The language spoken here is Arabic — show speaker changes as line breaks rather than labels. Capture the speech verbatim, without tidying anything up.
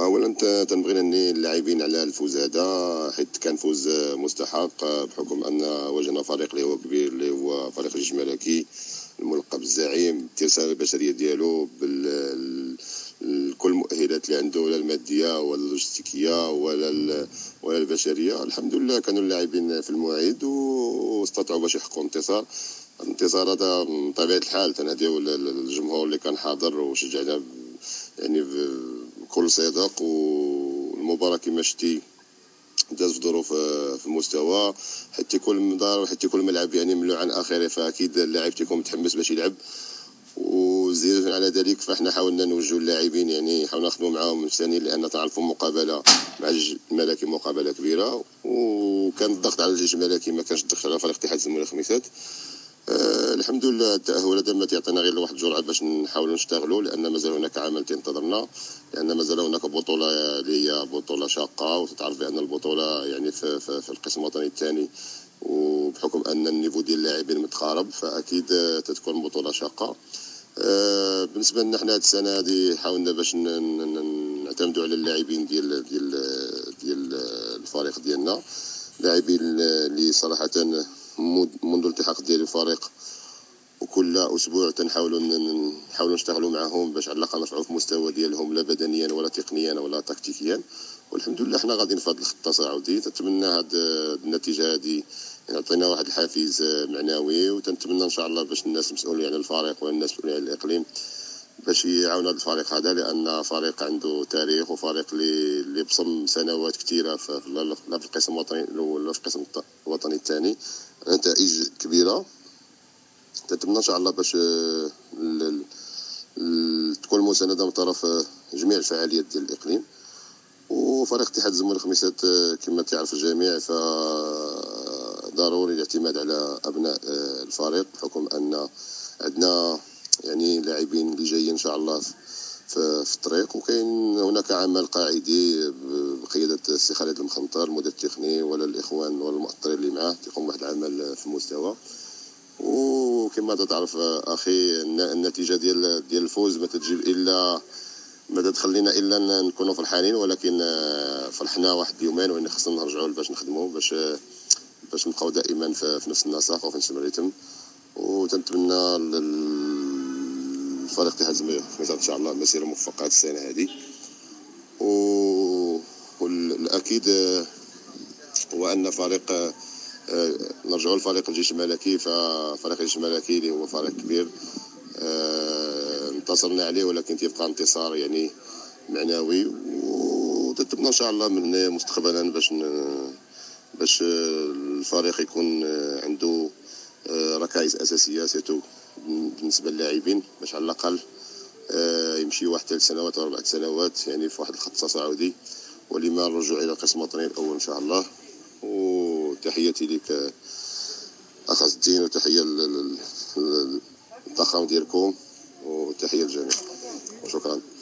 اولا ت- تنبغي نهني اللاعبين على الفوز هذا، حيت كان فوز مستحق بحكم ان واجهنا فريق اللي هو كبير اللي هو فريق الجيش الملكي الملقب بالزعيم. الترسانه البشريه ديالو بال كل المؤهلات اللي عنده، ولا الماديه ولا اللوجستيكيه ولا ال- ولا البشريه. الحمد لله كانوا اللاعبين في الموعد واستطاعوا باش يحققوا انتصار. الانتصار هذا من طبيعه الحال تنهديو للجمهور اللي كان حاضر وشجعنا يعني بكل صدق. والمباراه كما شتي داز في ظروف في المستوى، حتى كل مدار وحتى كل ملعب يعني مملوء عن اخره، فاكيد اللاعب تيكون متحمس باش يلعب. وزيادة على ذلك فاحنا حاولنا نوجهوا اللاعبين، يعني حاولنا نخدموا معاهم ثاني، لان تعرفوا مقابله مع الجيش الملكي مقابله كبيره، وكان الضغط على الجيش الملكي، ما كانش الضغط على فريق اتحاد الزمالك الخميسات. أه الحمد لله التأهل هذا ما تعطينا غير واحد الجرعه باش نحاولوا نشتغلوا، لان مازال هناك عمل تنتظرنا، لان مازال هناك بطوله اللي هي بطوله شاقه، وتتعرف بان البطوله يعني في, في, في القسم الوطني الثاني، وبحكم ان النيفو ديال اللاعبين متقارب فاكيد تتكون بطوله شاقه. أه بالنسبه لنا حنا هذه السنه هذه حاولنا باش نعتمدوا على اللاعبين ديال ديال ديال الفريق ديالنا، لاعبين اللي صراحه منذ الالتحاق ديال الفريق وكل اسبوع تنحاولوا نحاولوا نشتغلوا معهم باش على الاقل نرفعوا في المستوى ديالهم، لا بدنيا ولا تقنيا ولا تكتيكيا. والحمد لله حنا غاديين في هذا الخط التصاعدي. تتمنى هذه النتيجه هذه يعطينا واحد الحافز معنوي، وتنتمنى ان شاء الله باش الناس المسؤولين على الفريق والناس المسؤولين على الاقليم باش يعاونوا هذا الفريق هذا، لان فريق عنده تاريخ وفريق اللي اللي بصم سنوات كثيره في لا في القسم الوطني الاول ولا في القسم الوطني الثاني، نتائج كبيره. تتمنى ان شاء الله باش تكون مسانده من طرف جميع الفعاليات ديال الاقليم. وفريق اتحاد الزمالك الخميسات كما تعرف الجميع فضروري الاعتماد على ابناء الفريق، بحكم ان عندنا يعني لاعبين اللي جايين ان شاء الله في, في الطريق، وكاين هناك عمل قاعدي بقياده السي خالد المخنطر المدير التقني ولا الاخوان ولا المؤطرين اللي معاه، تقوم واحد العمل في المستوى. وكما تعرف اخي النتيجه ديال ديال الفوز ما تجيب الا ما تخلينا الا نكونوا فرحانين، ولكن فرحنا واحد يومين وين خصنا نرجعوا باش نخدموا باش باش نبقاو دائما في نفس النسق وفي نفس الريتم. وتنتمنى للفريق اتحاد الزمالك ان شاء الله مسيره موفقه هذه السنه هذه. والاكيد هو ان فريق نرجعوا لفريق الجيش الملكي، ففريق الجيش الملكي اللي هو فريق كبير انتصرنا عليه، ولكن تيبقى انتصار يعني معنوي. وتتمنى ان شاء الله من مستقبلا باش باش الفريق يكون عنده ركائز اساسيه سيتو بالنسبه للاعبين، باش على الاقل يمشي واحد ثلاث سنوات او اربع سنوات يعني في واحد الخط تصاعدي، ولما الرجوع الى القسم الوطني الاول ان شاء الله. وتحياتي لك اخ عز الدين، وتحيه للضخام ديالكم، وتحيه للجميع، وشكرا.